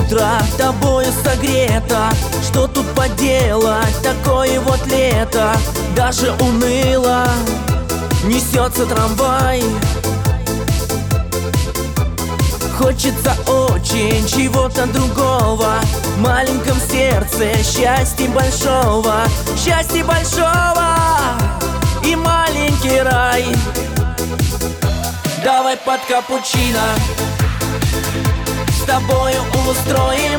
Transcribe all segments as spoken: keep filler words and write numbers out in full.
утро тобою согрето. Что тут поделать, такое вот лето. Даже уныло несется трамвай. Хочется очень чего-то другого. В маленьком сердце счастья большого. Счастья большого и маленький рай. Давай под капучино с тобою устроим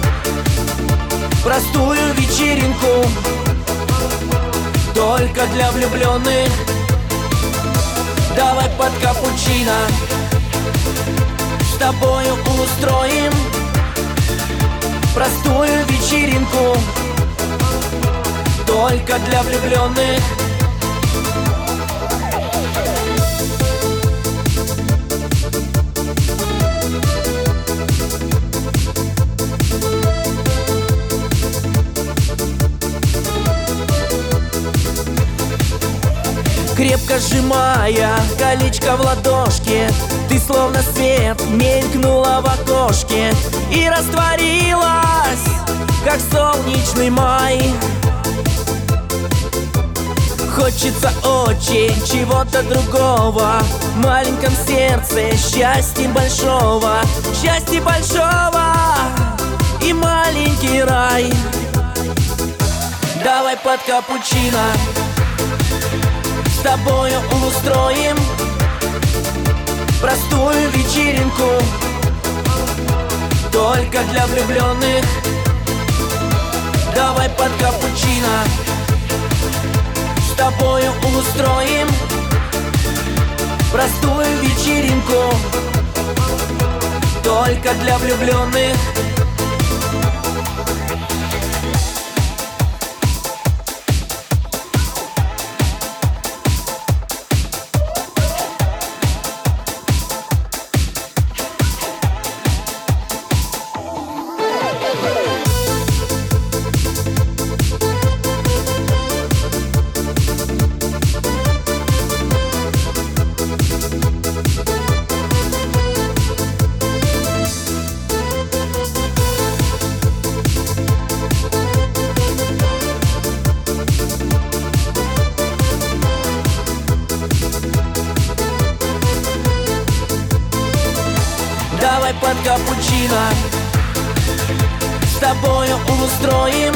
простую вечеринку, только для влюбленных. Давай под капучино с тобою устроим простую вечеринку, только для влюбленных. Крепко сжимая колечко в ладошке, ты словно свет мелькнула в окошке и растворилась, как солнечный май. Хочется очень чего-то другого. В маленьком сердце счастья большого. Счастья большого и маленький рай. Давай под капучино с тобою устроим простую вечеринку, только для влюбленных. Давай под капучино с тобою устроим простую вечеринку, только для влюбленных. Давай под капучино с тобою устроим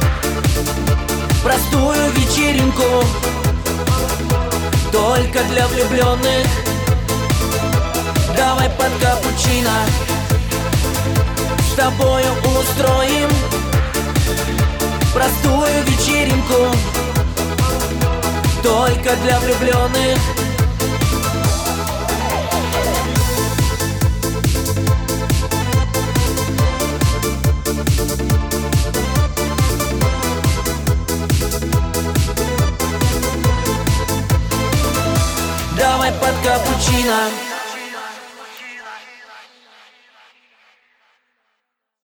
простую вечеринку, только для влюбленных. Давай под капучино с тобою устроим простую вечеринку, только для влюбленных. Давай под капучино